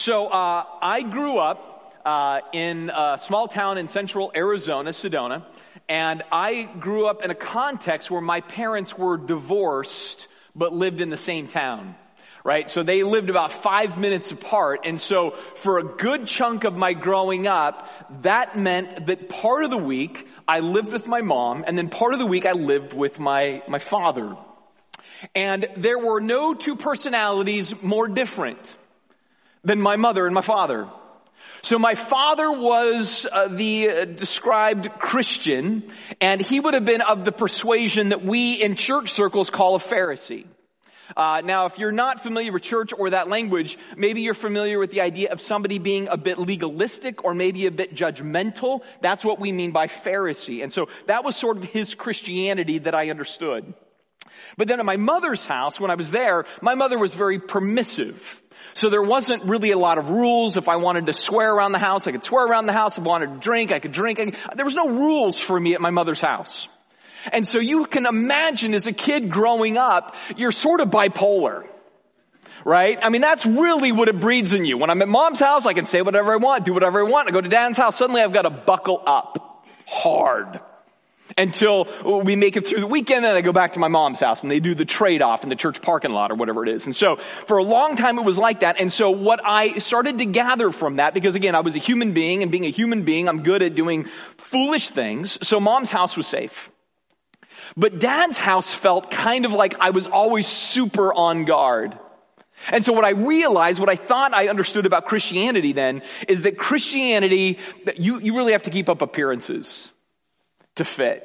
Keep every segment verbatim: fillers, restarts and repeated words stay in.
So uh, I grew up uh, in a small town in central Arizona, Sedona, and I grew up in a context where my parents were divorced but lived in the same town, right? So they lived about five minutes apart, and so for a good chunk of my growing up, that meant that part of the week I lived with my mom, and then part of the week I lived with my, my father. And there were no two personalities more different than my mother and my father. So my father was uh, the uh, described Christian, and he would have been of the persuasion that we in church circles call a Pharisee. Uh, now, if you're not familiar with church or that language, maybe you're familiar with the idea of somebody being a bit legalistic or maybe a bit judgmental. That's what we mean by Pharisee. And so that was sort of his Christianity that I understood. But then at my mother's house, when I was there, my mother was very permissive. So there wasn't really a lot of rules. If I wanted to swear around the house, I could swear around the house. If I wanted to drink, I could drink. I could, there was no rules for me at my mother's house. And so you can imagine as a kid growing up, you're sort of bipolar, right? I mean, that's really what it breeds in you. When I'm at mom's house, I can say whatever I want, do whatever I want. I go to dad's house, suddenly I've got to buckle up hard until we make it through the weekend. Then I go back to my mom's house and they do the trade-off in the church parking lot or whatever it is. And so for a long time it was like that. And so what I started to gather from that, because again, I was a human being, and being a human being, I'm good at doing foolish things. So mom's house was safe. But dad's house felt kind of like I was always super on guard. And so what I realized, what I thought I understood about Christianity then, is that Christianity, you, you really have to keep up appearances to fit.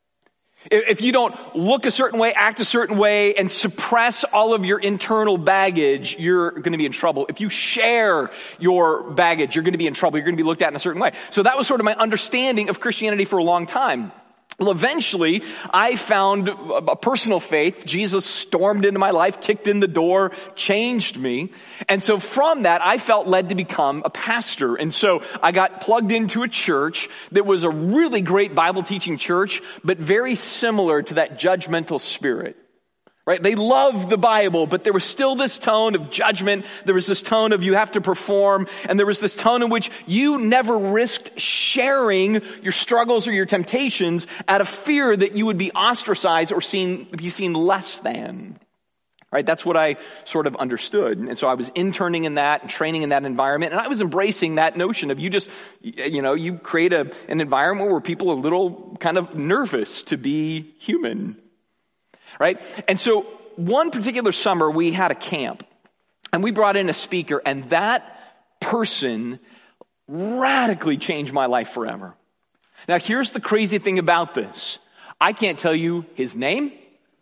If you don't look a certain way, act a certain way, and suppress all of your internal baggage, you're going to be in trouble. If you share your baggage, you're going to be in trouble. You're going to be looked at in a certain way. So that was sort of my understanding of Christianity for a long time. Well, eventually, I found a personal faith. Jesus stormed into my life, kicked in the door, changed me. And so from that, I felt led to become a pastor. And so I got plugged into a church that was a really great Bible teaching church, but very similar to that judgmental spirit. Right? They loved the Bible, but there was still this tone of judgment. There was this tone of you have to perform. And there was this tone in which you never risked sharing your struggles or your temptations out of fear that you would be ostracized or seen, be seen less than. Right? That's what I sort of understood. And so I was interning in that and training in that environment. And I was embracing that notion of you just, you know, you create a, an environment where people are a little kind of nervous to be human. Right? And so one particular summer we had a camp and we brought in a speaker, and that person radically changed my life forever. Now here's the crazy thing about this. I can't tell you his name.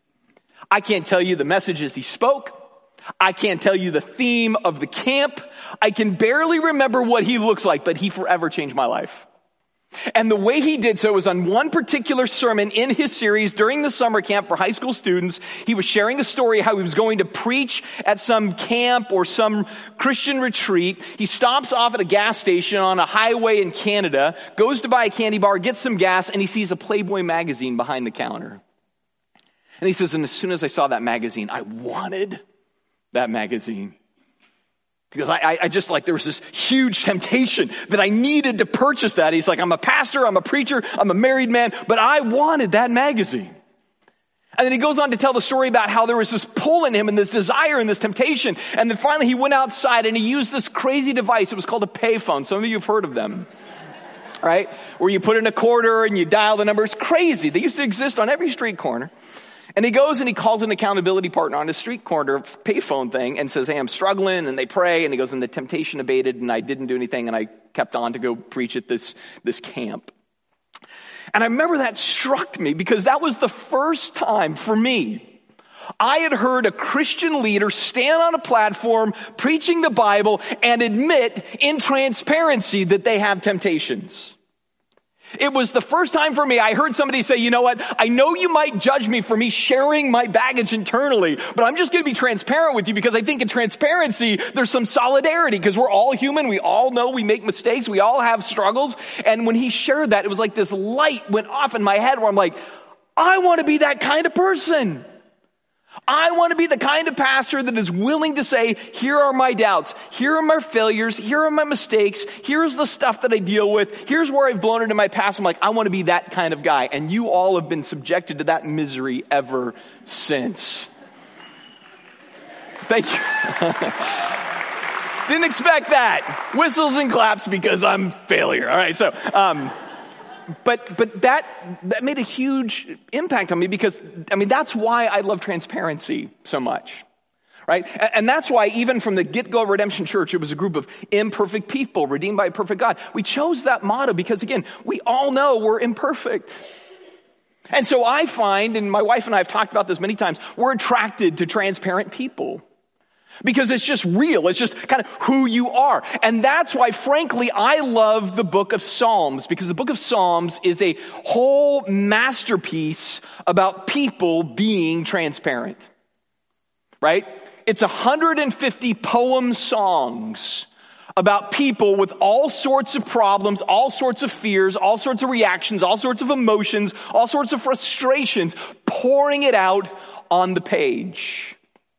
I can't tell you the messages he spoke. I can't tell you the theme of the camp. I can barely remember what he looks like, but he forever changed my life. And the way he did so was on one particular sermon in his series during the summer camp for high school students. He was sharing a story how he was going to preach at some camp or some Christian retreat. He stops off at a gas station on a highway in Canada, goes to buy a candy bar, gets some gas, and he sees a Playboy magazine behind the counter. And he says, and as soon as I saw that magazine, I wanted that magazine. Because I, I just like, there was this huge temptation that I needed to purchase that. He's like, I'm a pastor, I'm a preacher, I'm a married man, but I wanted that magazine. And then he goes on to tell the story about how there was this pull in him and this desire and this temptation. And then finally he went outside and he used this crazy device. It was called a payphone. Some of you have heard of them, right? Where you put in a quarter and you dial the number. It's crazy. They used to exist on every street corner. And he goes and he calls an accountability partner on a street corner payphone thing and says, hey, I'm struggling. And they pray. And he goes, and the temptation abated and I didn't do anything. And I kept on to go preach at this, this camp. And I remember that struck me because that was the first time for me I had heard a Christian leader stand on a platform preaching the Bible and admit in transparency that they have temptations. It was the first time for me I heard somebody say, you know what, I know you might judge me for me sharing my baggage internally, but I'm just going to be transparent with you because I think in transparency there's some solidarity because we're all human. We all know we make mistakes. We all have struggles. And when he shared that, it was like this light went off in my head where I'm like, I want to be that kind of person. I want to be the kind of pastor that is willing to say, here are my doubts, here are my failures, here are my mistakes, here's the stuff that I deal with, here's where I've blown it in my past. I'm like, I want to be that kind of guy. And you all have been subjected to that misery ever since. Thank you. Didn't expect that. Whistles and claps because I'm failure. All right, so... Um, But but that that made a huge impact on me because, I mean, that's why I love transparency so much, right? And, and that's why even from the get-go Redemption Church, it was a group of imperfect people redeemed by a perfect God. We chose that motto because, again, we all know we're imperfect. And so I find, and my wife and I have talked about this many times, we're attracted to transparent people. Because it's just real. It's just kind of who you are. And that's why, frankly, I love the book of Psalms. Because the book of Psalms is a whole masterpiece about people being transparent. Right? It's one hundred fifty poem songs about people with all sorts of problems, all sorts of fears, all sorts of reactions, all sorts of emotions, all sorts of frustrations, pouring it out on the page.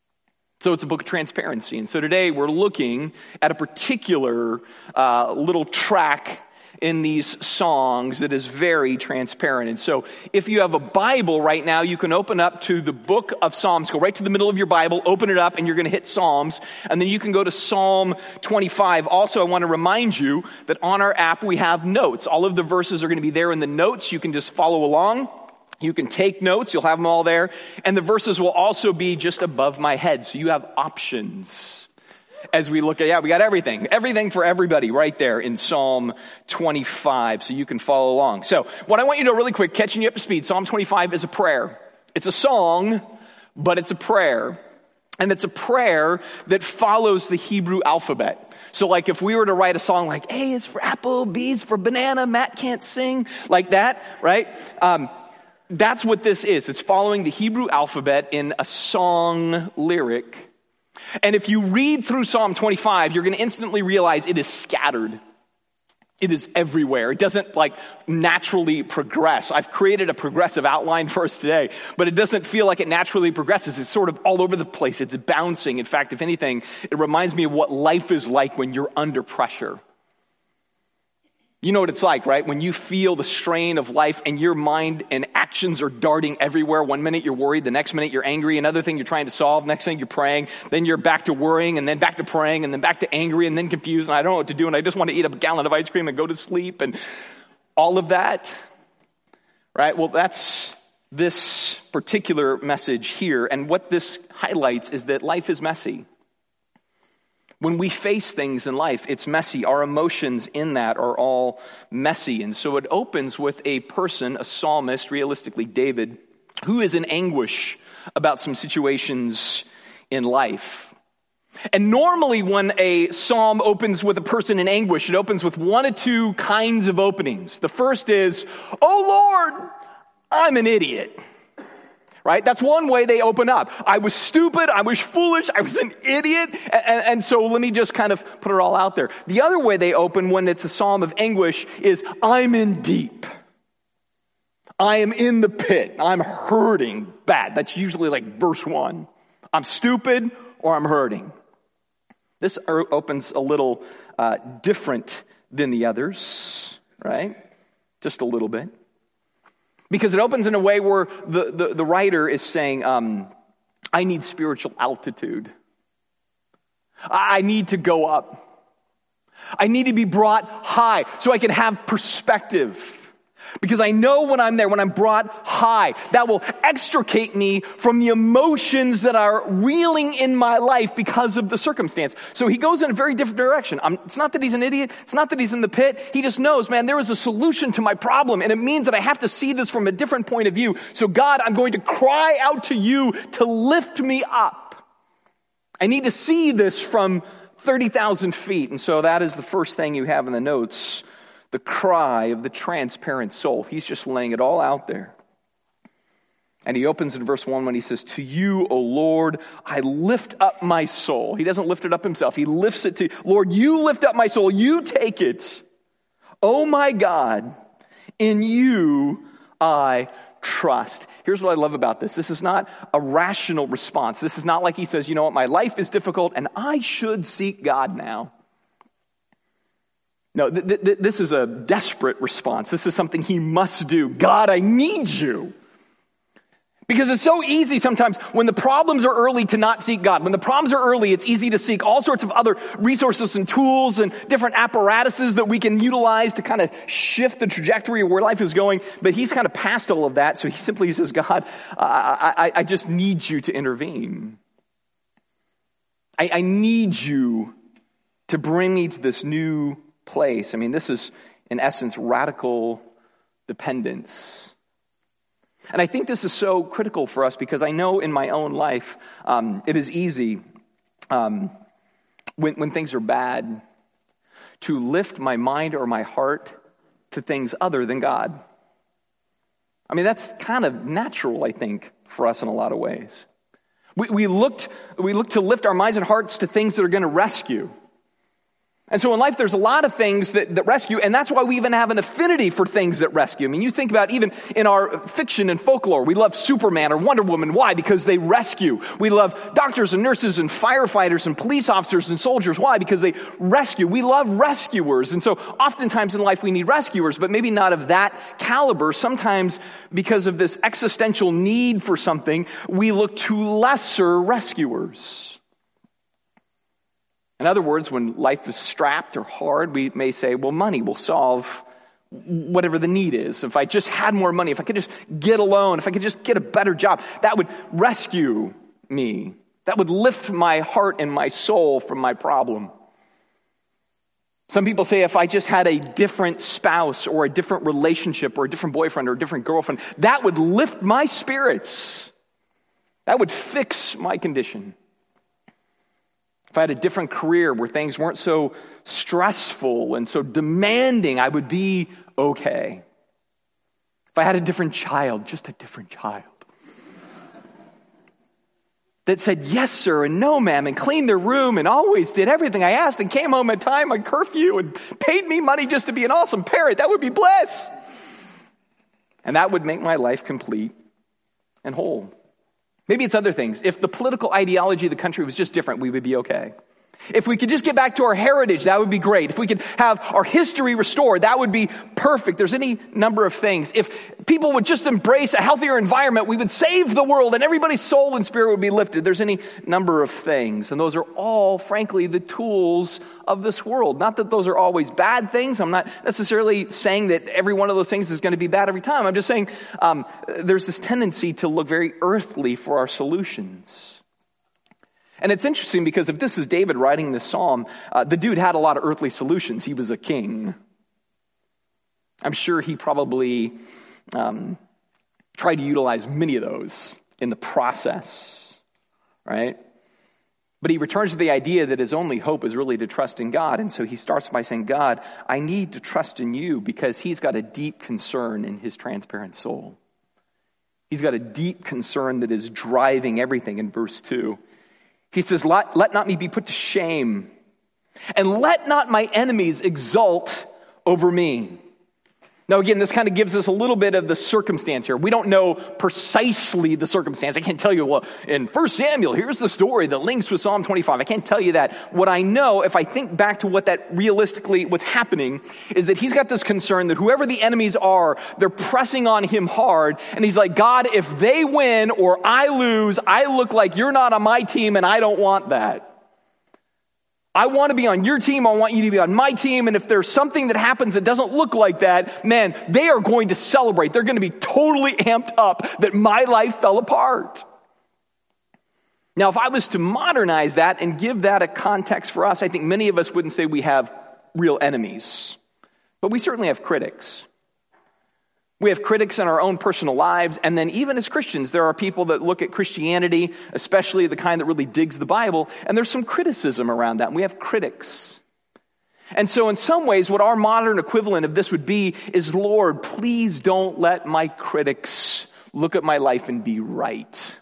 So it's a book of transparency. And so today we're looking at a particular uh, little track in these songs that is very transparent. And so if you have a Bible right now, you can open up to the book of Psalms. Go right to the middle of your Bible, open it up, and you're going to hit Psalms. And then you can go to Psalm twenty-five. Also, I want to remind you that on our app we have notes. All of the verses are going to be there in the notes. You can just follow along. You can take notes. You'll have them all there. And the verses will also be just above my head. So you have options as we look at, yeah, we got everything. Everything for everybody right there in Psalm twenty-five. So you can follow along. So what I want you to know really quick, catching you up to speed, Psalm twenty-five is a prayer. It's a song, but it's a prayer. And it's a prayer that follows the Hebrew alphabet. So like if we were to write a song like, A is for apple, B is for banana, Matt can't sing, like that, right? Um, That's what this is. It's following the Hebrew alphabet in a song lyric. And if you read through Psalm twenty-five, you're going to instantly realize it is scattered. It is everywhere. It doesn't like naturally progress. I've created a progressive outline for us today, but it doesn't feel like it naturally progresses. It's sort of all over the place. It's bouncing. In fact, if anything, it reminds me of what life is like when you're under pressure. You know what it's like, right? When you feel the strain of life and your mind and actions are darting everywhere. One minute you're worried, the next minute you're angry, another thing you're trying to solve, next thing you're praying, then you're back to worrying, and then back to praying, and then back to angry, and then confused, and I don't know what to do, and I just want to eat a gallon of ice cream and go to sleep, and all of that, right? Well, that's this particular message here, and what this highlights is that life is messy. When we face things in life, it's messy. Our emotions in that are all messy. And so it opens with a person, a psalmist, realistically David, who is in anguish about some situations in life. And normally when a psalm opens with a person in anguish, it opens with one of two kinds of openings. The first is, oh Lord, I'm an idiot. Right? That's one way they open up. I was stupid. I was foolish. I was an idiot. And, and so let me just kind of put it all out there. The other way they open when it's a psalm of anguish is, I'm in deep. I am in the pit. I'm hurting bad. That's usually like verse one. I'm stupid or I'm hurting. This opens a little uh, different than the others, right? Just a little bit. Because it opens in a way where the, the, the writer is saying, um, I need spiritual altitude. I need to go up. I need to be brought high so I can have perspective. Because I know when I'm there, when I'm brought high, that will extricate me from the emotions that are reeling in my life because of the circumstance. So he goes in a very different direction. I'm, it's not that he's an idiot. It's not that he's in the pit. He just knows, man, there is a solution to my problem. And it means that I have to see this from a different point of view. So God, I'm going to cry out to you to lift me up. I need to see this from thirty thousand feet. And so that is the first thing you have in the notes. The cry of the transparent soul. He's just laying it all out there. And he opens in verse one when he says, to you, O Lord, I lift up my soul. He doesn't lift it up himself. He lifts it to, Lord, you lift up my soul. You take it. Oh my God, in you I trust. Here's what I love about this. This is not a rational response. This is not like he says, you know what, my life is difficult and I should seek God now. No, th- th- this is a desperate response. This is something he must do. God, I need you. Because it's so easy sometimes when the problems are early to not seek God. When the problems are early, it's easy to seek all sorts of other resources and tools and different apparatuses that we can utilize to kind of shift the trajectory of where life is going. But he's kind of past all of that. So he simply says, God, I, I, I just need you to intervene. I, I need you to bring me to this new place. I mean, this is, in essence, radical dependence. And I think this is so critical for us because I know in my own life, um, it is easy um, when, when things are bad to lift my mind or my heart to things other than God. I mean, that's kind of natural, I think, for us in a lot of ways. We, we, looked, we look to lift our minds and hearts to things that are going to rescue. And so in life, there's a lot of things that, that rescue, and that's why we even have an affinity for things that rescue. I mean, you think about even in our fiction and folklore, we love Superman or Wonder Woman. Why? Because they rescue. We love doctors and nurses and firefighters and police officers and soldiers. Why? Because they rescue. We love rescuers. And so oftentimes in life, we need rescuers, but maybe not of that caliber. Sometimes because of this existential need for something, we look to lesser rescuers. In other words, when life is strapped or hard, we may say, well, money will solve whatever the need is. If I just had more money, if I could just get a loan, if I could just get a better job, that would rescue me. That would lift my heart and my soul from my problem. Some people say if I just had a different spouse or a different relationship or a different boyfriend or a different girlfriend, that would lift my spirits. That would fix my condition. If I had a different career where things weren't so stressful and so demanding, I would be okay. If I had a different child, just a different child, that said yes, sir, and no, ma'am, and cleaned their room and always did everything I asked and came home at time on curfew and paid me money just to be an awesome parent, that would be bliss. And that would make my life complete and whole. Maybe it's other things. If the political ideology of the country was just different, we would be okay. If we could just get back to our heritage, that would be great. If we could have our history restored, that would be perfect. There's any number of things. If people would just embrace a healthier environment, we would save the world and everybody's soul and spirit would be lifted. There's any number of things. And those are all, frankly, the tools of this world. Not that those are always bad things. I'm not necessarily saying that every one of those things is going to be bad every time. I'm just saying um, there's this tendency to look very earthly for our solutions. And it's interesting because if this is David writing this psalm, uh, the dude had a lot of earthly solutions. He was a king. I'm sure he probably um, tried to utilize many of those in the process, right? But he returns to the idea that his only hope is really to trust in God. And so he starts by saying, God, I need to trust in you because he's got a deep concern in his transparent soul. He's got a deep concern that is driving everything in verse two. He says, let, let not me be put to shame, and let not my enemies exult over me. Now, again, this kind of gives us a little bit of the circumstance here. We don't know precisely the circumstance. I can't tell you, well, in First Samuel, here's the story that links with Psalm twenty-five. I can't tell you that. What I know, if I think back to what that realistically, what's happening, is that he's got this concern that whoever the enemies are, they're pressing on him hard. And he's like, God, if they win or I lose, I look like you're not on my team and I don't want that. I want to be on your team. I want you to be on my team. And if there's something that happens that doesn't look like that, man, they are going to celebrate. They're going to be totally amped up that my life fell apart. Now, if I was to modernize that and give that a context for us, I think many of us wouldn't say we have real enemies, but we certainly have critics. We have critics in our own personal lives, and then even as Christians, there are people that look at Christianity, especially the kind that really digs the Bible, and there's some criticism around that, and we have critics. And so in some ways, what our modern equivalent of this would be is, Lord, please don't let my critics look at my life and be right.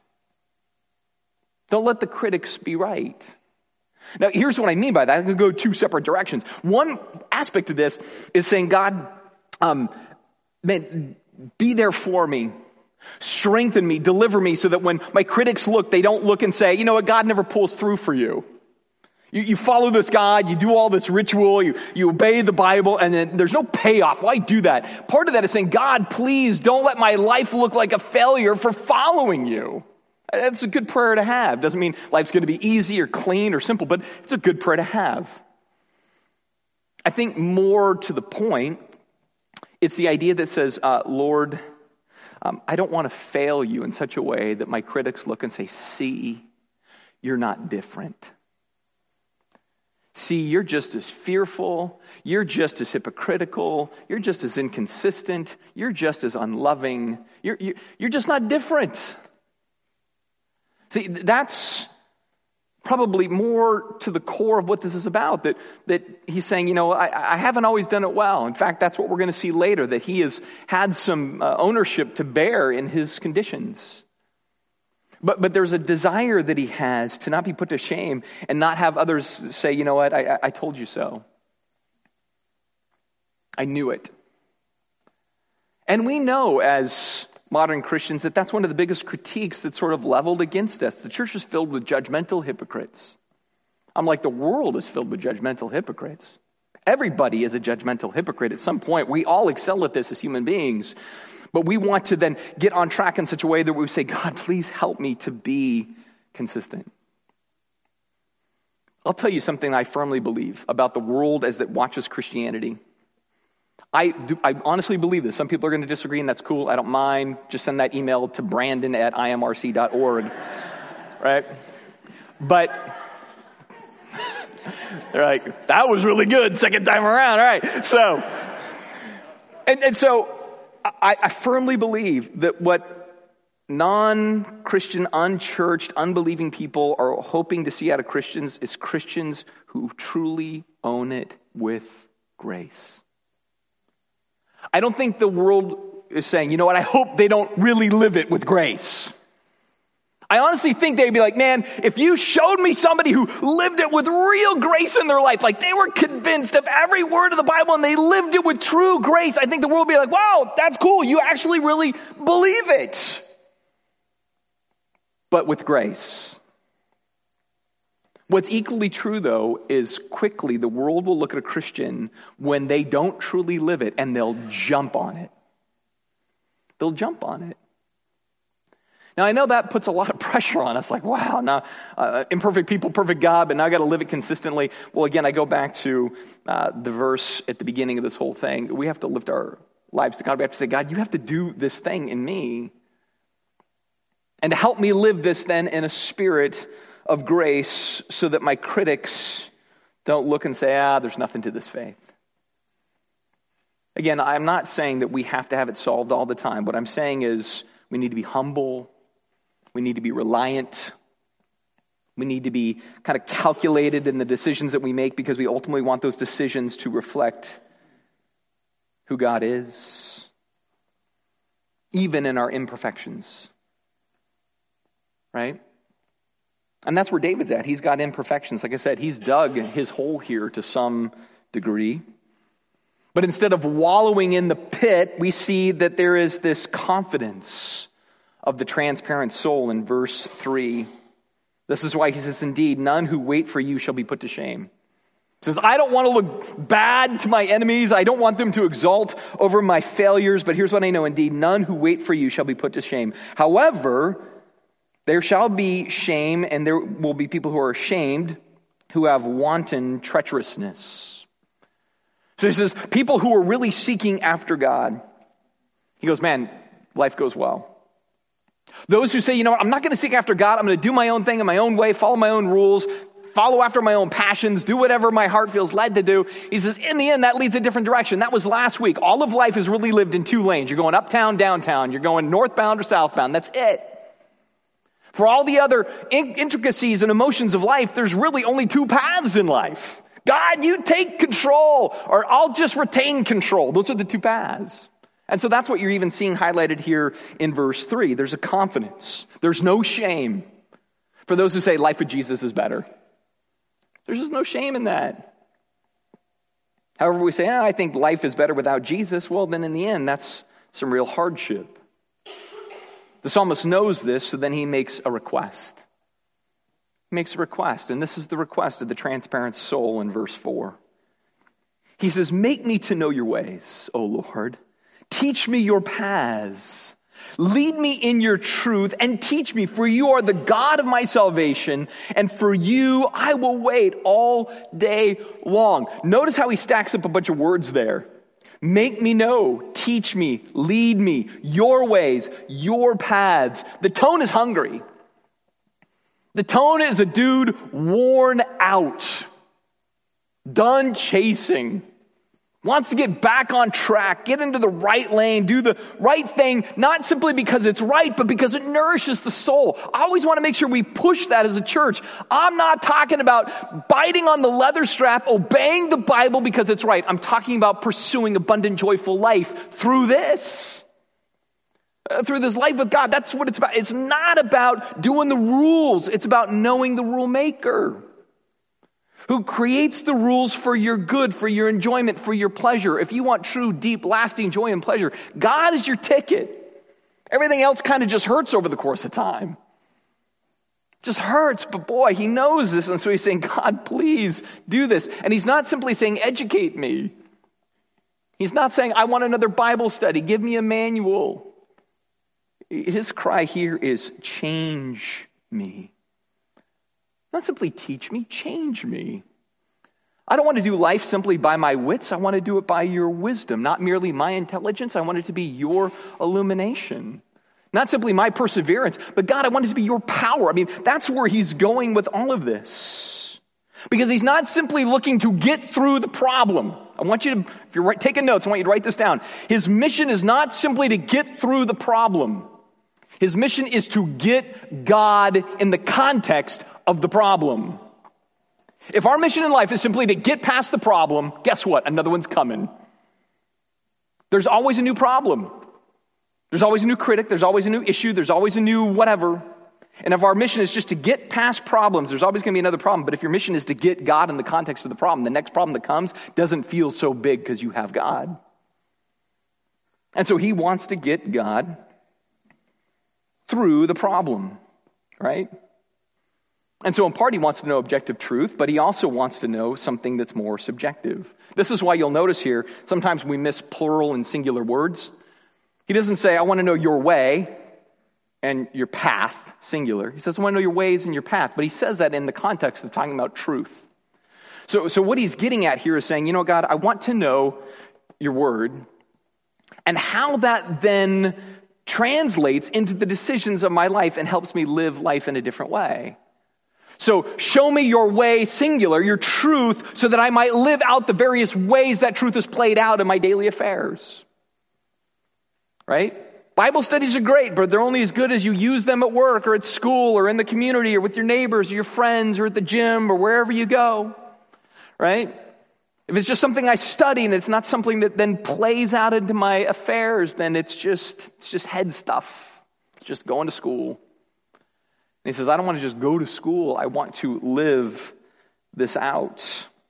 Don't let the critics be right. Now, here's what I mean by that. I can go two separate directions. One aspect of this is saying, God, um, man, be there for me. Strengthen me, deliver me, so that when my critics look, they don't look and say, you know what, God never pulls through for you. You, you follow this God, you do all this ritual, you, you obey the Bible, and then there's no payoff. Why do that? Part of that is saying, God, please don't let my life look like a failure for following you. That's a good prayer to have. Doesn't mean life's going to be easy or clean or simple, but it's a good prayer to have. I think more to the point, it's the idea that says, uh, Lord, Um, I don't want to fail you in such a way that my critics look and say, see, you're not different. See, you're just as fearful. You're just as hypocritical. You're just as inconsistent. You're just as unloving. You're, you're, you're just not different. See, that's probably more to the core of what this is about, that, that he's saying, you know, I, I haven't always done it well. In fact, that's what we're going to see later, that he has had some uh, ownership to bear in his conditions. But but there's a desire that he has to not be put to shame and not have others say, you know what, I, I told you so. I knew it. And we know as modern Christians that that's one of the biggest critiques that's sort of leveled against us. The church is filled with judgmental hypocrites. Unlike the world is filled with judgmental hypocrites. Everybody is a judgmental hypocrite at some point. We all excel at this as human beings. But we want to then get on track in such a way that we say, God, please help me to be consistent. I'll tell you something I firmly believe about the world as that watches Christianity. I do, I honestly believe this. Some people are going to disagree, and that's cool. I don't mind. Just send that email to Brandon at I M R C dot org, right? But they're like, that was really good, second time around, all right? So, and, and so I, I firmly believe that what non-Christian, unchurched, unbelieving people are hoping to see out of Christians is Christians who truly own it with grace. I don't think the world is saying, you know what, I hope they don't really live it with grace. I honestly think they'd be like, man, if you showed me somebody who lived it with real grace in their life, like they were convinced of every word of the Bible and they lived it with true grace, I think the world would be like, wow, that's cool. You actually really believe it. But with grace. What's equally true, though, is quickly the world will look at a Christian when they don't truly live it, and they'll jump on it. They'll jump on it. Now, I know that puts a lot of pressure on us, like, wow, now, uh, imperfect people, perfect God, but now I got to live it consistently. Well, again, I go back to uh, the verse at the beginning of this whole thing. We have to lift our lives to God. We have to say, God, you have to do this thing in me. And to help me live this then in a spirit of grace so that my critics don't look and say, ah, there's nothing to this faith. Again, I'm not saying that we have to have it solved all the time. What I'm saying is we need to be humble. We need to be reliant. We need to be kind of calculated in the decisions that we make because we ultimately want those decisions to reflect who God is, even in our imperfections. Right? And that's where David's at. He's got imperfections. Like I said, he's dug his hole here to some degree. But instead of wallowing in the pit, we see that there is this confidence of the transparent soul in verse three. This is why he says, indeed, none who wait for you shall be put to shame. He says, I don't want to look bad to my enemies. I don't want them to exult over my failures. But here's what I know. Indeed, none who wait for you shall be put to shame. However, there shall be shame, and there will be people who are ashamed, who have wanton treacherousness. So he says, people who are really seeking after God. He goes, man, life goes well. Those who say, you know what, I'm not going to seek after God. I'm going to do my own thing in my own way, follow my own rules, follow after my own passions, do whatever my heart feels led to do. He says, in the end, that leads a different direction. That was last week. All of life is really lived in two lanes. You're going uptown, downtown. You're going northbound or southbound. That's it. For all the other intricacies and emotions of life, there's really only two paths in life. God, you take control, or I'll just retain control. Those are the two paths. And so that's what you're even seeing highlighted here in verse three. There's a confidence. There's no shame for those who say life with Jesus is better. There's just no shame in that. However, we say, oh, I think life is better without Jesus. Well, then in the end, that's some real hardship. The psalmist knows this, so then he makes a request. He makes a request, and this is the request of the transparent soul in verse four. He says, make me to know your ways, O Lord. Teach me your paths. Lead me in your truth and teach me, for you are the God of my salvation, and for you I will wait all day long. Notice how he stacks up a bunch of words there. Make me know, teach me, lead me, your ways, your paths. The tone is hungry. The tone is a dude worn out, done chasing, wants to get back on track, get into the right lane, do the right thing, not simply because it's right, but because it nourishes the soul. I always want to make sure we push that as a church. I'm not talking about biting on the leather strap, obeying the Bible because it's right. I'm talking about pursuing abundant, joyful life through this. Uh, through this life with God. That's what it's about. It's not about doing the rules. It's about knowing the rule maker, who creates the rules for your good, for your enjoyment, for your pleasure. If you want true, deep, lasting joy and pleasure, God is your ticket. Everything else kind of just hurts over the course of time. Just hurts, but boy, he knows this, and so he's saying, God, please do this. And he's not simply saying, educate me. He's not saying, I want another Bible study, give me a manual. His cry here is, change me. Not simply teach me, change me. I don't want to do life simply by my wits. I want to do it by your wisdom, not merely my intelligence. I want it to be your illumination. Not simply my perseverance, but God, I want it to be your power. I mean, that's where he's going with all of this. Because he's not simply looking to get through the problem. I want you to, if you're taking notes, I want you to write this down. His mission is not simply to get through the problem. His mission is to get God in the context of the problem. If our mission in life is simply to get past the problem, guess what? Another one's coming. There's always a new problem. There's always a new critic. There's always a new issue. There's always a new whatever. And if our mission is just to get past problems, there's always going to be another problem. But if your mission is to get God in the context of the problem, the next problem that comes doesn't feel so big because you have God. And so he wants to get God through the problem, right? And so in part, he wants to know objective truth, but he also wants to know something that's more subjective. This is why you'll notice here, sometimes we miss plural and singular words. He doesn't say, I want to know your way and your path, singular. He says, I want to know your ways and your path. But he says that in the context of talking about truth. So, so what he's getting at here is saying, you know, God, I want to know your word and how that then translates into the decisions of my life and helps me live life in a different way. So show me your way, singular, your truth, so that I might live out the various ways that truth is played out in my daily affairs. Right? Bible studies are great, but they're only as good as you use them at work or at school or in the community or with your neighbors or your friends or at the gym or wherever you go. Right? If it's just something I study and it's not something that then plays out into my affairs, then it's just it's just head stuff. It's just going to school. And he says, I don't want to just go to school. I want to live this out.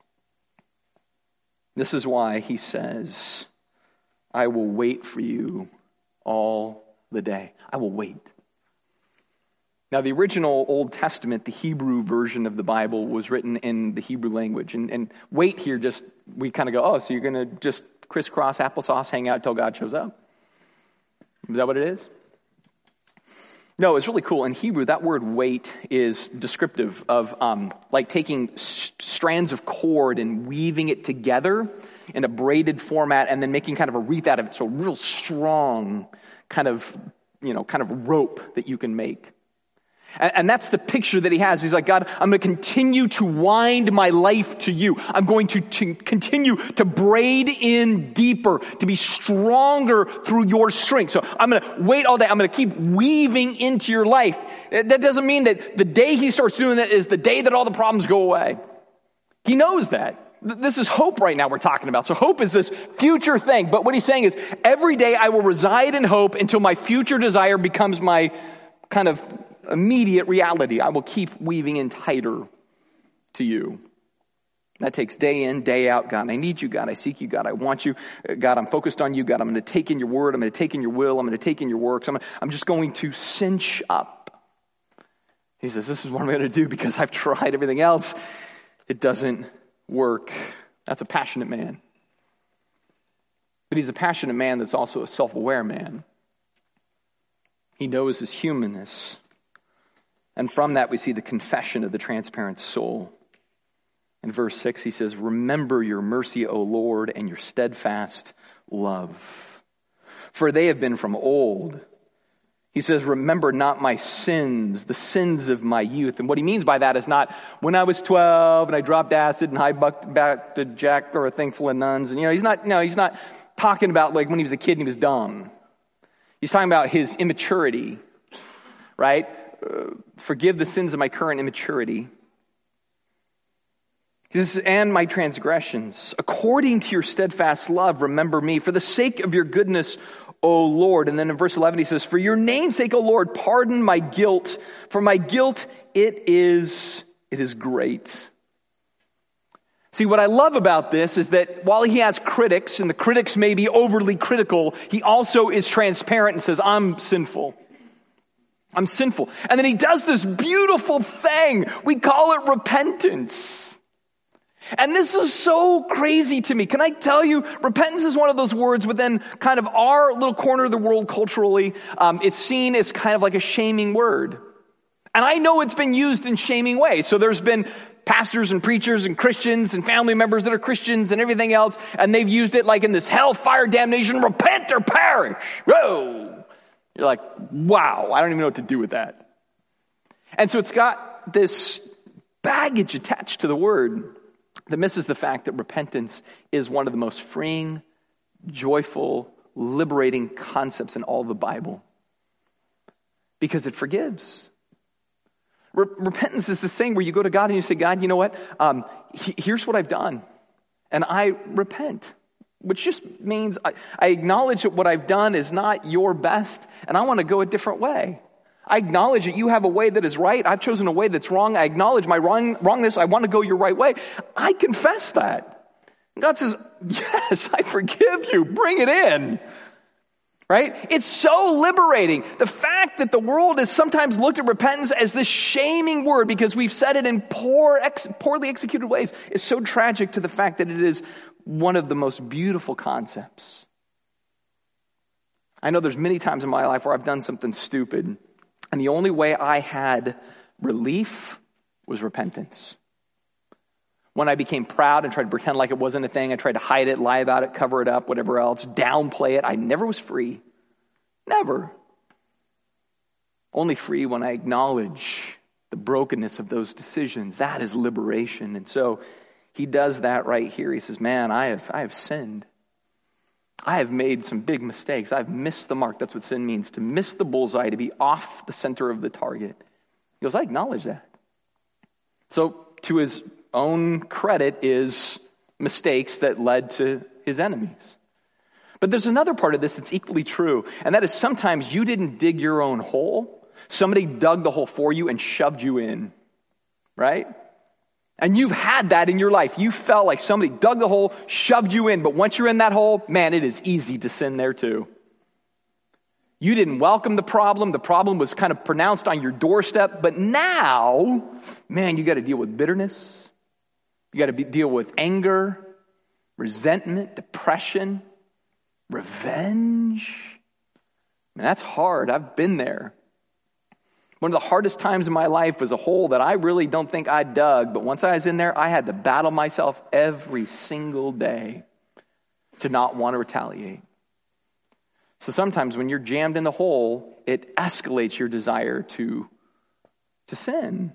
This is why he says, I will wait for you all the day. I will wait. Now, the original Old Testament, the Hebrew version of the Bible, was written in the Hebrew language. And, and wait here, just, we kind of go, oh, so you're going to just crisscross applesauce, hang out until God shows up? Is that what it is? No, it's really cool. In Hebrew, that word wait is descriptive of um, like taking st- strands of cord and weaving it together in a braided format and then making kind of a wreath out of it. So real strong kind of, you know, kind of rope that you can make. And, and that's the picture that he has. He's like, God, I'm going to continue to wind my life to you. I'm going to, to continue to braid in deeper, to be stronger through your strength. So I'm going to wait all day. I'm going to keep weaving into your life. That doesn't mean that the day he starts doing that is the day that all the problems go away. He knows that. This is hope right now we're talking about. So hope is this future thing. But what he's saying is every day I will reside in hope until my future desire becomes my kind of immediate reality. I will keep weaving in tighter to you. That takes day in, day out. God, I need you. God, I seek you. God, I want you. God, I'm focused on you. God, I'm going to take in your word. I'm going to take in your will. I'm going to take in your works. I'm, I'm just going to cinch up. He says, this is what I'm going to do because I've tried everything else. It doesn't work. That's a passionate man. But he's a passionate man that's also a self-aware man. He knows his humanness. And from that, we see the confession of the transparent soul. In verse six, he says, remember your mercy, O Lord, and your steadfast love. For they have been from old. He says, remember not my sins, the sins of my youth. And what he means by that is not when I was twelve and I dropped acid and I bucked back to Jack or a thing full of nuns. And, you know, he's not, no, he's not talking about like when he was a kid and he was dumb. He's talking about his immaturity, right? Uh, forgive the sins of my current immaturity. This is, and my transgressions. According to your steadfast love, remember me. For the sake of your goodness, O Lord. And then in verse eleven, he says, for your name's sake, O Lord, pardon my guilt. For my guilt, it is, it is great. See, what I love about this is that while he has critics, and the critics may be overly critical, he also is transparent and says, I'm sinful. I'm sinful. And then he does this beautiful thing. We call it repentance. And this is so crazy to me. Can I tell you, repentance is one of those words within kind of our little corner of the world culturally. Um, it's seen as kind of like a shaming word. And I know it's been used in shaming ways. So there's been pastors and preachers and Christians and family members that are Christians and everything else, and they've used it like in this hellfire damnation, repent or perish. Whoa! You're like, wow, I don't even know what to do with that. And so it's got this baggage attached to the word that misses the fact that repentance is one of the most freeing, joyful, liberating concepts in all of the Bible. Because it forgives. Re- repentance is this thing where you go to God and you say, God, you know what? Um, he- here's what I've done. And I repent. Which just means I, I acknowledge that what I've done is not your best, and I want to go a different way. I acknowledge that you have a way that is right. I've chosen a way that's wrong. I acknowledge my wrong, wrongness. I want to go your right way. I confess that. And God says, yes, I forgive you. Bring it in. Right? It's so liberating. The fact that the world has sometimes looked at repentance as this shaming word because we've said it in poor, ex, poorly executed ways is so tragic to the fact that it is one of the most beautiful concepts. I know there's many times in my life where I've done something stupid, and the only way I had relief was repentance. When I became proud and tried to pretend like it wasn't a thing, I tried to hide it, lie about it, cover it up, whatever else, downplay it, I never was free. Never. Only free when I acknowledge the brokenness of those decisions. That is liberation. And so he does that right here. He says, man, I have I have sinned. I have made some big mistakes. I've missed the mark. That's what sin means, to miss the bullseye, to be off the center of the target. He goes, I acknowledge that. So to his own credit is mistakes that led to his enemies. But there's another part of this that's equally true, and that is sometimes you didn't dig your own hole. Somebody dug the hole for you and shoved you in, right? And you've had that in your life. You felt like somebody dug the hole, shoved you in. But once you're in that hole, man, it is easy to sin there too. You didn't welcome the problem. The problem was kind of pronounced on your doorstep. But now, man, you got to deal with bitterness. You got to be, deal with anger, resentment, depression, revenge. Man, that's hard. I've been there. One of the hardest times in my life was a hole that I really don't think I dug, but once I was in there, I had to battle myself every single day to not want to retaliate. So sometimes when you're jammed in the hole, it escalates your desire to, to sin.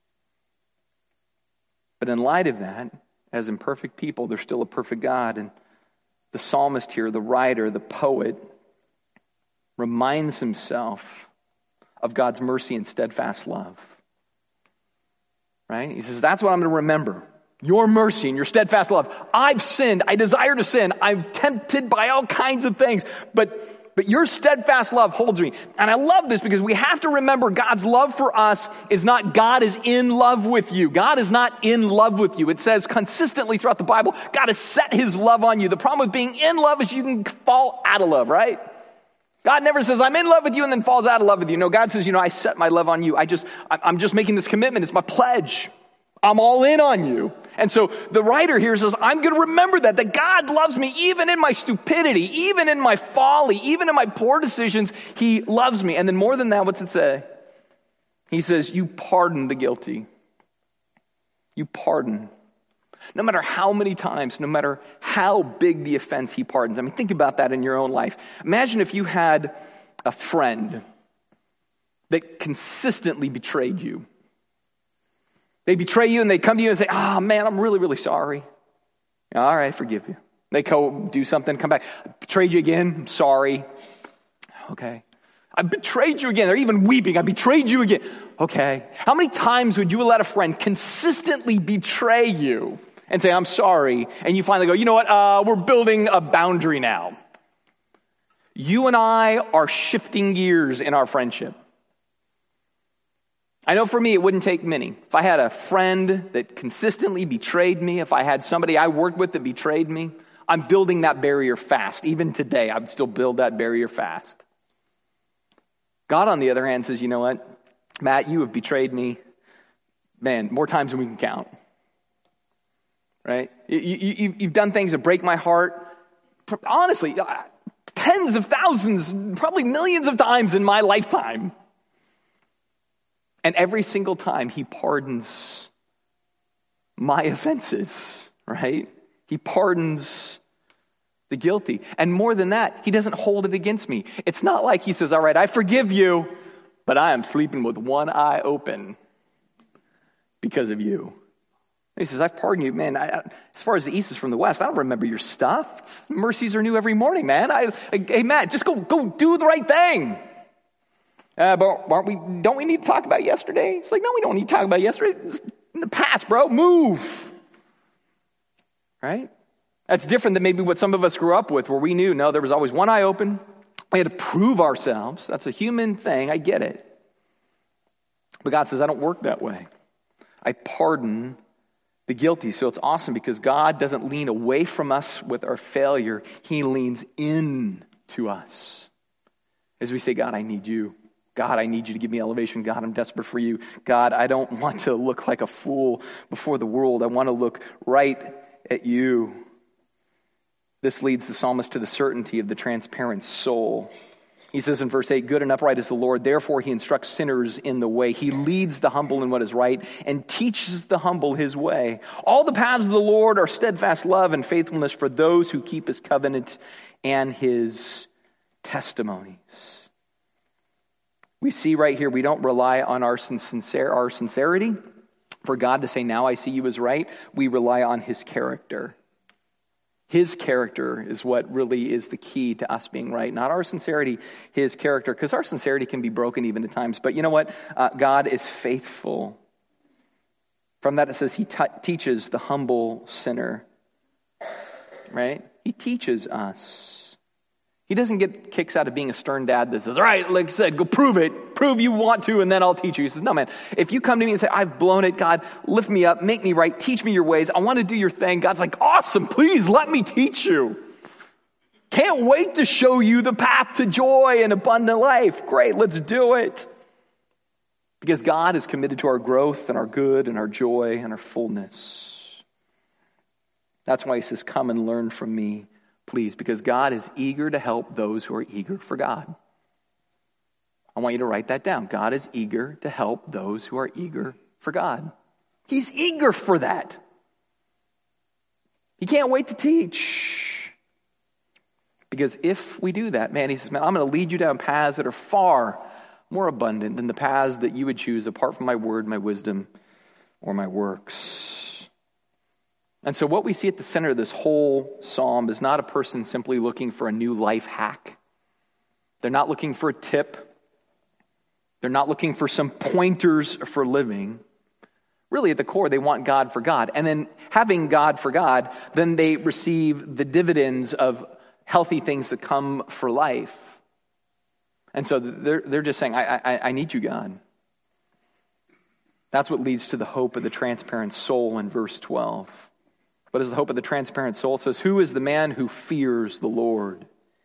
But in light of that, as imperfect people, there's still a perfect God. And the psalmist here, the writer, the poet, reminds himself of God's mercy and steadfast love. Right? He says, that's what I'm going to remember. Your mercy and your steadfast love. I've sinned. I desire to sin. I'm tempted by all kinds of things. But But your steadfast love holds me. And I love this because we have to remember God's love for us is not God is in love with you. God is not in love with you. It says consistently throughout the Bible, God has set his love on you. The problem with being in love is you can fall out of love, right? God never says, I'm in love with you and then falls out of love with you. No, God says, you know, I set my love on you. I just, I'm just making this commitment. It's my pledge. I'm all in on you. And so the writer here says, I'm going to remember that, that God loves me even in my stupidity, even in my folly, even in my poor decisions. He loves me. And then more than that, what's it say? He says, you pardon the guilty. You pardon. No matter how many times, no matter how big the offense, he pardons. I mean, think about that in your own life. Imagine if you had a friend that consistently betrayed you. They betray you and they come to you and say, oh man, I'm really, really sorry. All right, I forgive you. They go do something, come back. I betrayed you again, I'm sorry. Okay. I betrayed you again. They're even weeping. I betrayed you again. Okay. How many times would you let a friend consistently betray you and say, I'm sorry, and you finally go, you know what, uh, we're building a boundary now. You and I are shifting gears in our friendship. I know for me, it wouldn't take many. If I had a friend that consistently betrayed me, if I had somebody I worked with that betrayed me, I'm building that barrier fast. Even today, I would still build that barrier fast. God, on the other hand, says, you know what, Matt, you have betrayed me, man, more times than we can count. Right? You, you, you've done things that break my heart. Honestly, tens of thousands, probably millions of times in my lifetime. And every single time he pardons my offenses, right? He pardons the guilty. And more than that, he doesn't hold it against me. It's not like he says, all right, I forgive you, but I am sleeping with one eye open because of you. And he says, I've pardoned you, man. I, I, as far as the east is from the west, I don't remember your stuff. Mercies are new every morning, man. I, I, hey, Matt, just go, go do the right thing. Uh, but aren't we, don't we need to talk about yesterday? It's like, no, we don't need to talk about yesterday. It's in the past, bro, move. Right? That's different than maybe what some of us grew up with, where we knew, no, there was always one eye open. We had to prove ourselves. That's a human thing. I get it. But God says, I don't work that way. I pardon the guilty. So it's awesome because God doesn't lean away from us with our failure. He leans in to us. As we say, God, I need you. God, I need you to give me elevation. God, I'm desperate for you. God, I don't want to look like a fool before the world. I want to look right at you. This leads the psalmist to the certainty of the transparent soul. He says in verse eight, good and upright is the Lord. Therefore, he instructs sinners in the way. He leads the humble in what is right and teaches the humble his way. All the paths of the Lord are steadfast love and faithfulness for those who keep his covenant and his testimonies. We see right here, we don't rely on our sincere, our sincerity for God to say, now I see you as right. We rely on his character. His character is what really is the key to us being right. Not our sincerity, his character. Because our sincerity can be broken even at times. But you know what? Uh, God is faithful. From that it says he t- teaches the humble sinner. Right? He teaches us. He doesn't get kicks out of being a stern dad that says, all right, like I said, go prove it. Prove you want to, and then I'll teach you. He says, no, man. If you come to me and say, I've blown it, God, lift me up, make me right, teach me your ways. I want to do your thing. God's like, awesome, please let me teach you. Can't wait to show you the path to joy and abundant life. Great, let's do it. Because God is committed to our growth and our good and our joy and our fullness. That's why he says, come and learn from me. Please, because God is eager to help those who are eager for God. I want you to write that down. God is eager to help those who are eager for God. He's eager for that. He can't wait to teach. Because if we do that, man, he says, man, I'm going to lead you down paths that are far more abundant than the paths that you would choose apart from my word, my wisdom, or my works. And so what we see at the center of this whole psalm is not a person simply looking for a new life hack. They're not looking for a tip. They're not looking for some pointers for living. Really, at the core, they want God for God. And then having God for God, then they receive the dividends of healthy things that come for life. And so they're, they're just saying, I, I, I need you, God. That's what leads to the hope of the transparent soul in verse twelve. What is the hope of the transparent soul? It says, who is the man who fears the Lord?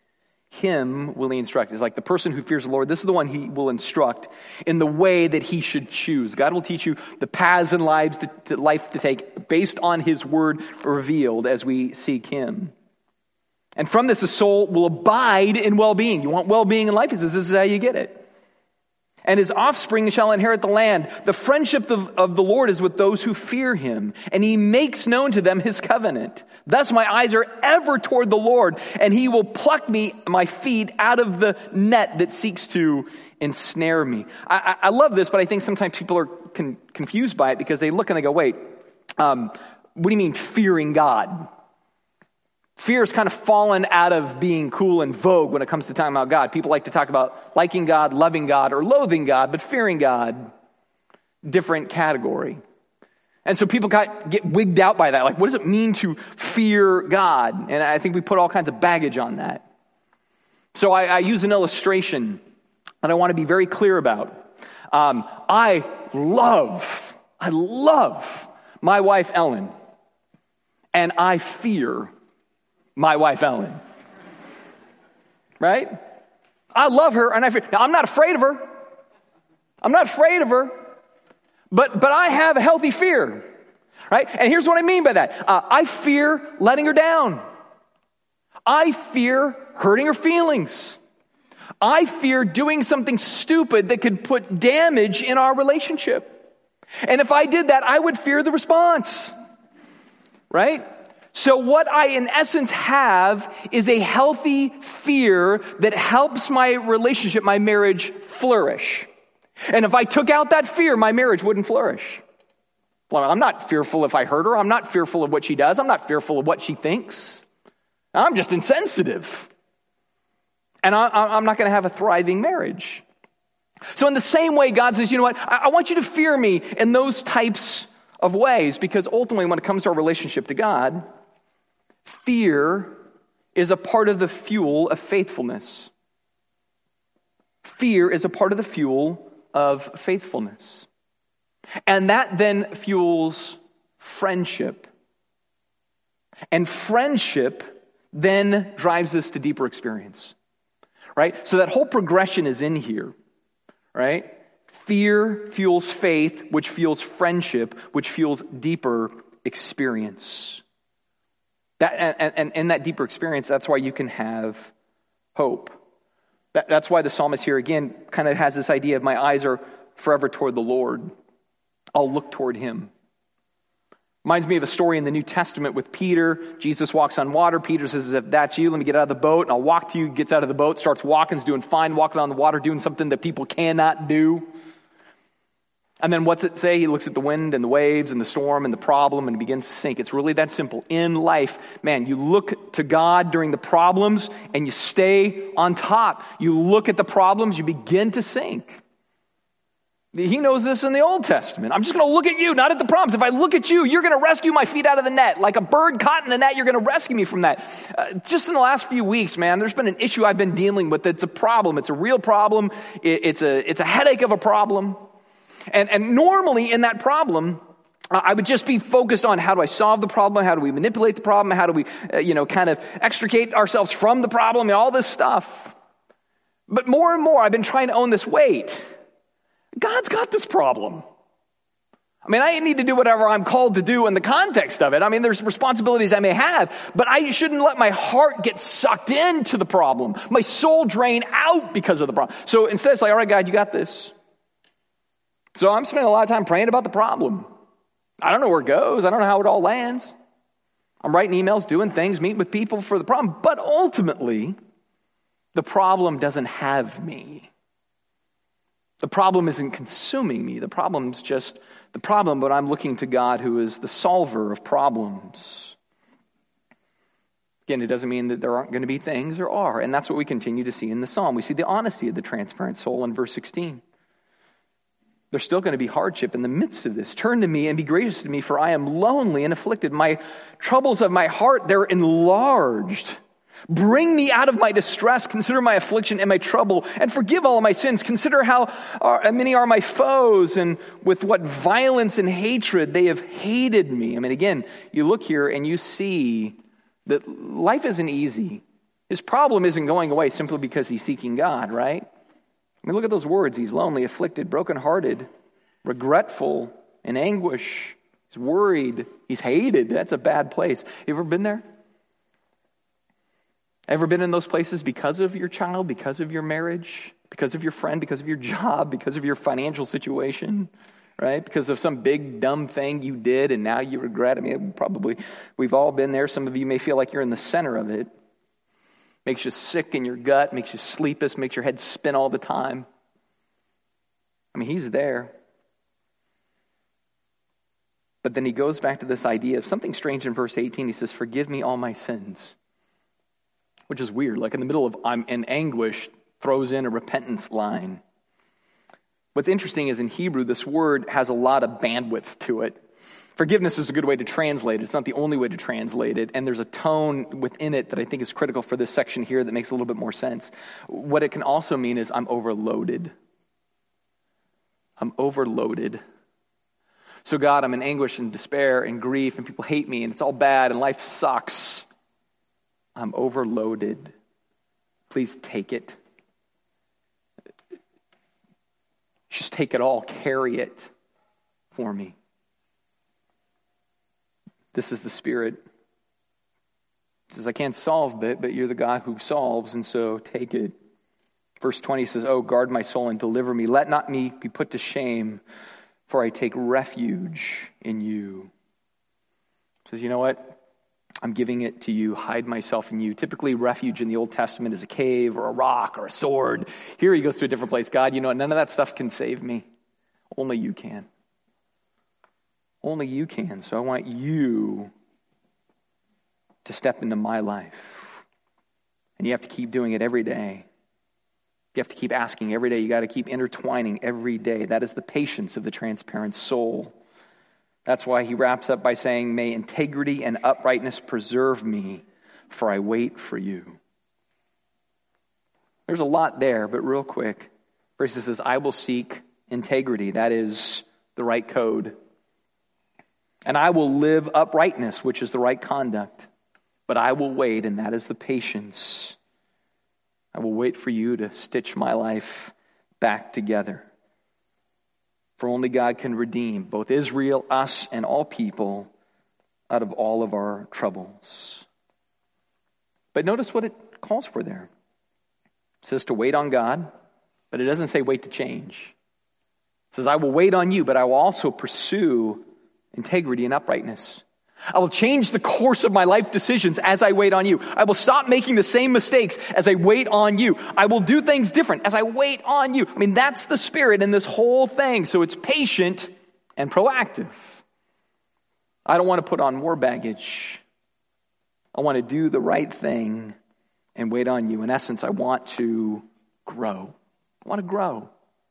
Him will he instruct. It's like the person who fears the Lord, this is the one he will instruct in the way that he should choose. God will teach you the paths and lives to, to life to take based on his word revealed as we seek him. And from this, the soul will abide in well-being. You want well-being in life? He says, this is how you get it. And his offspring shall inherit the land. The friendship of, of the Lord is with those who fear him, and he makes known to them his covenant. Thus my eyes are ever toward the Lord, and he will pluck me, my feet, out of the net that seeks to ensnare me. I, I, I love this, but I think sometimes people are con- confused by it because they look and they go, wait, um, what do you mean fearing God? Fear has kind of fallen out of being cool and vogue when it comes to talking about God. People like to talk about liking God, loving God, or loathing God, but fearing God, different category. And so people got, get wigged out by that. Like, what does it mean to fear God? And I think we put all kinds of baggage on that. So I, I use an illustration that I want to be very clear about. Um, I love, I love my wife, Ellen, and I fear my wife, Ellen. Right? I love her, and I fear. Now, I'm not afraid of her. I'm not afraid of her. But but I have a healthy fear. Right? And here's what I mean by that. Uh, I fear letting her down. I fear hurting her feelings. I fear doing something stupid that could put damage in our relationship. And if I did that, I would fear the response. Right? So what I, in essence, have is a healthy fear that helps my relationship, my marriage, flourish. And if I took out that fear, my marriage wouldn't flourish. Well, I'm not fearful if I hurt her. I'm not fearful of what she does. I'm not fearful of what she thinks. I'm just insensitive. And I, I'm not going to have a thriving marriage. So in the same way, God says, you know what? I, I want you to fear me in those types of ways, because ultimately when it comes to our relationship to God, fear is a part of the fuel of faithfulness. Fear is a part of the fuel of faithfulness. And that then fuels friendship. And friendship then drives us to deeper experience. Right? So that whole progression is in here. Right? Fear fuels faith, which fuels friendship, which fuels deeper experience. That, and, and in that deeper experience, that's why you can have hope. That, that's why the psalmist here, again, kind of has this idea of my eyes are forever toward the Lord. I'll look toward him. Reminds me of a story in the New Testament with Peter. Jesus walks on water. Peter says, if that's you, let me get out of the boat, and I'll walk to you. Gets out of the boat, starts walking, is doing fine, walking on the water, doing something that people cannot do. And then what's it say? He looks at the wind and the waves and the storm and the problem and begins to sink. It's really that simple. In life, man, you look to God during the problems and you stay on top. You look at the problems, you begin to sink. He knows this in the Old Testament. I'm just going to look at you, not at the problems. If I look at you, you're going to rescue my feet out of the net. Like a bird caught in the net, you're going to rescue me from that. Uh, just in the last few weeks, man, there's been an issue I've been dealing with. It's a problem. It's a real problem. It, it's a it's a headache of a problem. And, and normally in that problem, uh, I would just be focused on how do I solve the problem? How do we manipulate the problem? How do we, uh, you know, kind of extricate ourselves from the problem and all this stuff. But more and more, I've been trying to own this weight. God's got this problem. I mean, I need to do whatever I'm called to do in the context of it. I mean, there's responsibilities I may have, but I shouldn't let my heart get sucked into the problem. My soul drain out because of the problem. So instead, it's like, all right, God, you got this. So I'm spending a lot of time praying about the problem. I don't know where it goes. I don't know how it all lands. I'm writing emails, doing things, meeting with people for the problem. But ultimately, the problem doesn't have me. The problem isn't consuming me. The problem's just the problem, but I'm looking to God who is the solver of problems. Again, it doesn't mean that there aren't going to be things. There are. And that's what we continue to see in the psalm. We see the honesty of the transparent soul in verse sixteen. There's still going to be hardship in the midst of this. Turn to me and be gracious to me, for I am lonely and afflicted. My troubles of my heart, they're enlarged. Bring me out of my distress. Consider my affliction and my trouble, and forgive all of my sins. Consider how are, many are my foes, and with what violence and hatred they have hated me. I mean, again, you look here and you see that life isn't easy. His problem isn't going away simply because he's seeking God, right? I mean, look at those words. He's lonely, afflicted, brokenhearted, regretful, in anguish. He's worried. He's hated. That's a bad place. You ever been there? Ever been in those places because of your child, because of your marriage, because of your friend, because of your job, because of your financial situation, right? Because of some big dumb thing you did and now you regret. I mean, probably we've all been there. Some of you may feel like you're in the center of it. Makes you sick in your gut, makes you sleepless, makes your head spin all the time. I mean, he's there. But then he goes back to this idea of something strange in verse eighteen. He says, forgive me all my sins. Which is weird. Like in the middle of I'm in anguish, throws in a repentance line. What's interesting is in Hebrew, this word has a lot of bandwidth to it. Forgiveness is a good way to translate it. It's not the only way to translate it. And there's a tone within it that I think is critical for this section here that makes a little bit more sense. What it can also mean is I'm overloaded. I'm overloaded. So God, I'm in anguish and despair and grief and people hate me and it's all bad and life sucks. I'm overloaded. Please take it. Just take it all. Carry it for me. This is the Spirit. It says, I can't solve it, but you're the God who solves, and so take it. Verse twenty says, oh, guard my soul and deliver me. Let not me be put to shame, for I take refuge in you. He says, you know what? I'm giving it to you. Hide myself in you. Typically, refuge in the Old Testament is a cave or a rock or a sword. Here he goes to a different place. God, you know what? None of that stuff can save me. Only you can. Only you can. So I want you to step into my life. And you have to keep doing it every day. You have to keep asking every day. You got to keep intertwining every day. That is the patience of the transparent soul. That's why he wraps up by saying, may integrity and uprightness preserve me, for I wait for you. There's a lot there, but real quick. First it says, I will seek integrity. That is the right code. And I will live uprightness, which is the right conduct. But I will wait, and that is the patience. I will wait for you to stitch my life back together. For only God can redeem both Israel, us, and all people out of all of our troubles. But notice what it calls for there. It says to wait on God, but it doesn't say wait to change. It says, I will wait on you, but I will also pursue integrity and uprightness. I will change the course of my life decisions as I wait on you. I will stop making the same mistakes as I wait on you. I will do things different as I wait on you. I mean, that's the Spirit in this whole thing. So it's patient and proactive. I don't want to put on more baggage. I want to do the right thing and wait on you. In essence, I want to grow. I want to grow.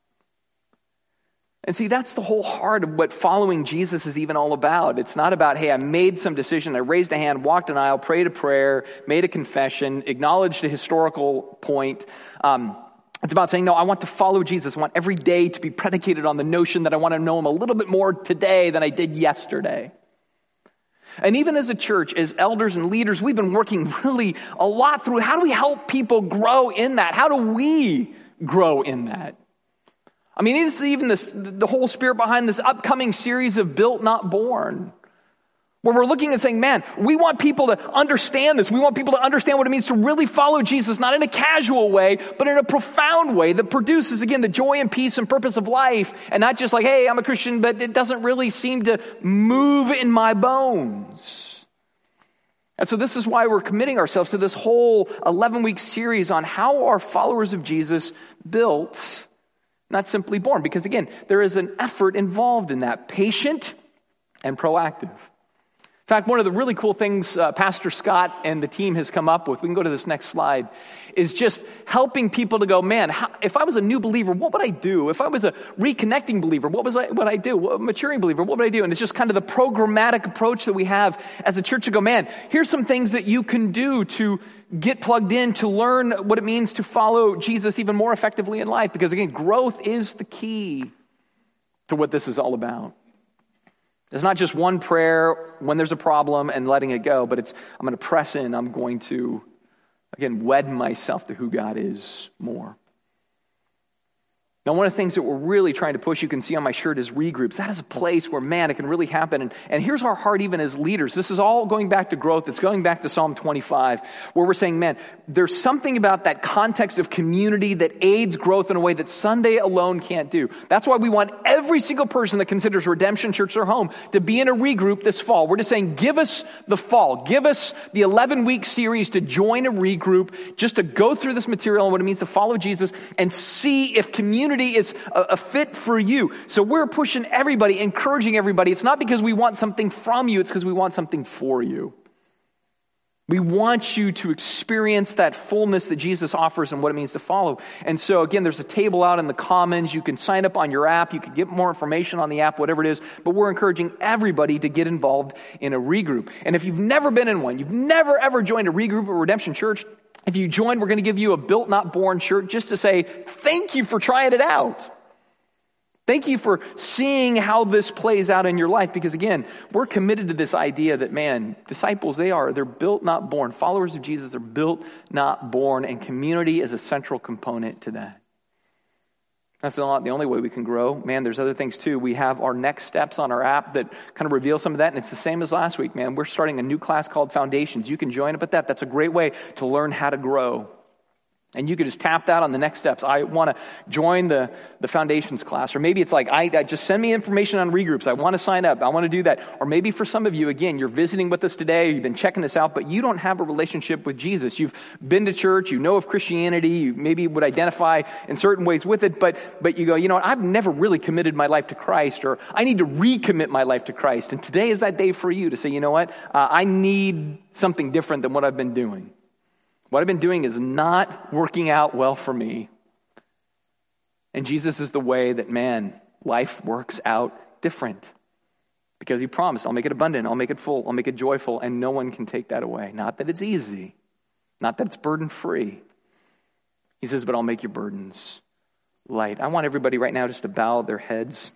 And see, that's the whole heart of what following Jesus is even all about. It's not about, hey, I made some decision, I raised a hand, walked an aisle, prayed a prayer, made a confession, acknowledged a historical point. Um, it's about saying, no, I want to follow Jesus. I want every day to be predicated on the notion that I want to know him a little bit more today than I did yesterday. And even as a church, as elders and leaders, we've been working really a lot through how do we help people grow in that? How do we grow in that? I mean, this is even this, the whole spirit behind this upcoming series of Built Not Born, where we're looking and saying, man, we want people to understand this. We want people to understand what it means to really follow Jesus, not in a casual way, but in a profound way that produces, again, the joy and peace and purpose of life, and not just like, hey, I'm a Christian, but it doesn't really seem to move in my bones. And so this is why we're committing ourselves to this whole eleven-week series on how are followers of Jesus built, not simply born, because again, there is an effort involved in that, patient and proactive. In fact, one of the really cool things uh, Pastor Scott and the team has come up with, we can go to this next slide, is just helping people to go, man, how, if I was a new believer, what would I do? If I was a reconnecting believer, what was I, what I do? A maturing believer, what would I do? And it's just kind of the programmatic approach that we have as a church to go, man, here's some things that you can do to get plugged in to learn what it means to follow Jesus even more effectively in life. Because again, growth is the key to what this is all about. It's not just one prayer when there's a problem and letting it go, but it's, I'm going to press in. I'm going to, again, wed myself to who God is more. Now, one of the things that we're really trying to push, you can see on my shirt, is regroups. That is a place where, man, it can really happen. And, and here's our heart even as leaders. This is all going back to growth. It's going back to Psalm twenty-five, where we're saying, man, there's something about that context of community that aids growth in a way that Sunday alone can't do. That's why we want every single person that considers Redemption Church their home to be in a regroup this fall. We're just saying, give us the fall. Give us the eleven-week series to join a regroup, just to go through this material and what it means to follow Jesus and see if community is a, a fit for you. So we're pushing everybody, encouraging everybody. It's not because we want something from you, it's because we want something for you. We want you to experience that fullness that Jesus offers and what it means to follow. And so again, there's a table out in the Commons. You can sign up on your app. You can get more information on the app, whatever it is. But we're encouraging everybody to get involved in a regroup. And if you've never been in one, you've never ever joined a regroup at Redemption Church, if you join, we're going to give you a Built Not Born shirt just to say thank you for trying it out. Thank you for seeing how this plays out in your life. Because again, we're committed to this idea that, man, disciples, they are, they're built, not born. Followers of Jesus are built, not born. And community is a central component to that. That's not the only way we can grow. Man, there's other things too. We have our next steps on our app that kind of reveal some of that. And it's the same as last week, man. We're starting a new class called Foundations. You can join up at that. That's a great way to learn how to grow. And you could just tap that on the next steps. I want to join the, the Foundations class. Or maybe it's like, I, I just send me information on regroups. I want to sign up. I want to do that. Or maybe for some of you, again, you're visiting with us today. You've been checking this out, but you don't have a relationship with Jesus. You've been to church. You know of Christianity. You maybe would identify in certain ways with it. But, but you go, you know what? I've never really committed my life to Christ, or I need to recommit my life to Christ. And today is that day for you to say, you know what? Uh, I need something different than what I've been doing. What I've been doing is not working out well for me. And Jesus is the way that, man, life works out different. Because he promised, I'll make it abundant, I'll make it full, I'll make it joyful, and no one can take that away. Not that it's easy, not that it's burden-free. He says, but I'll make your burdens light. I want everybody right now just to bow their heads.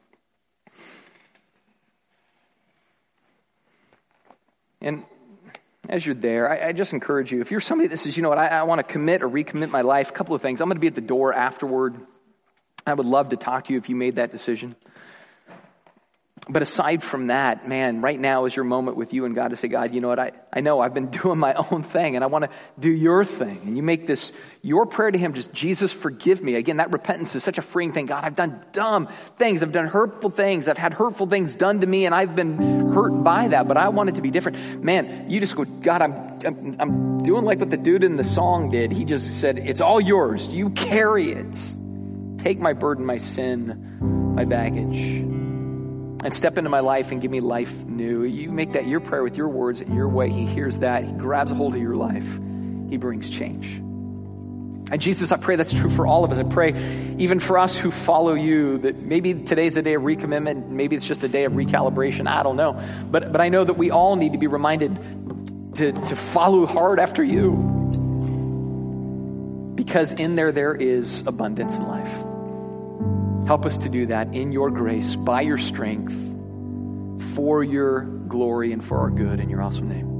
And as you're there, I, I just encourage you, if you're somebody that says, you know what, I, I want to commit or recommit my life, a couple of things. I'm going to be at the door afterward. I would love to talk to you if you made that decision. But aside from that, man, right now is your moment with you and God to say, God, you know what, I, I know I've been doing my own thing and I want to do your thing. And you make this your prayer to him, just, Jesus, forgive me. Again, that repentance is such a freeing thing. God, I've done dumb things. I've done hurtful things. I've had hurtful things done to me and I've been hurt by that, but I want it to be different. Man, you just go, God, I'm, I'm, I'm doing like what the dude in the song did. He just said, it's all yours. You carry it. Take my burden, my sin, my baggage. And step into my life and give me life new. You make that your prayer with your words and your way. He hears that. He grabs a hold of your life. He brings change. And Jesus, I pray that's true for all of us. I pray even for us who follow you, that maybe today's a day of recommitment. Maybe it's just a day of recalibration. I don't know. But but I know that we all need to be reminded to, to follow hard after you. Because in there, there is abundance in life. Help us to do that in your grace, by your strength, for your glory and for our good, in your awesome name.